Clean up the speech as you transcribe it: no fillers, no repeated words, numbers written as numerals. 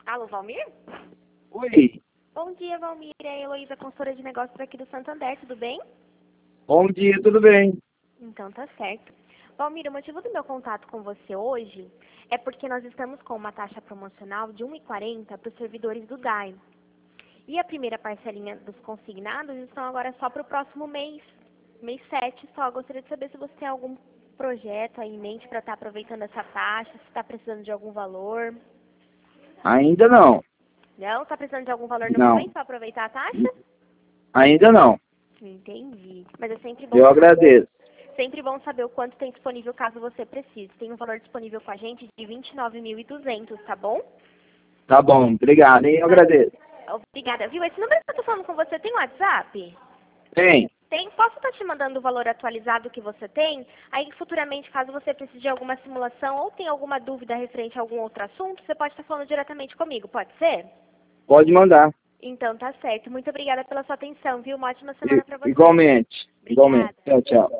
Alô, Valmir? Oi, Bom dia, Valmir. É a Heloísa, consultora de negócios aqui do Santander, tudo bem? bom dia, tudo bem? Então tá certo. Valmir, o motivo do meu contato com você hoje é porque nós estamos com uma taxa promocional de 1,40 para os servidores do DAI. E a primeira parcelinha dos consignados estão agora só para o próximo mês, mês 7 só. Gostaria de saber se você tem algum projeto aí em mente para estar aproveitando essa taxa, se está precisando de algum valor. Ainda não, Não? Está precisando de algum valor no não, momento para aproveitar a taxa? ainda não. Entendi. Mas é Eu agradeço. sempre bom saber o quanto tem disponível caso você precise. Tem um valor disponível com a gente de 29.200, tá bom? Tá bom, obrigado, hein? Eu agradeço. Obrigada, viu? Esse número que eu tô falando com você tem WhatsApp? Tem, Tem. Posso estar te mandando o valor atualizado que você tem? Aí, futuramente, caso você precise de alguma simulação ou tenha alguma dúvida referente a algum outro assunto, você pode estar falando diretamente comigo, pode ser? pode mandar. Então, tá certo. Muito obrigada pela sua atenção, viu? Uma ótima semana para você. Igualmente, igualmente. Obrigada. Tchau, tchau.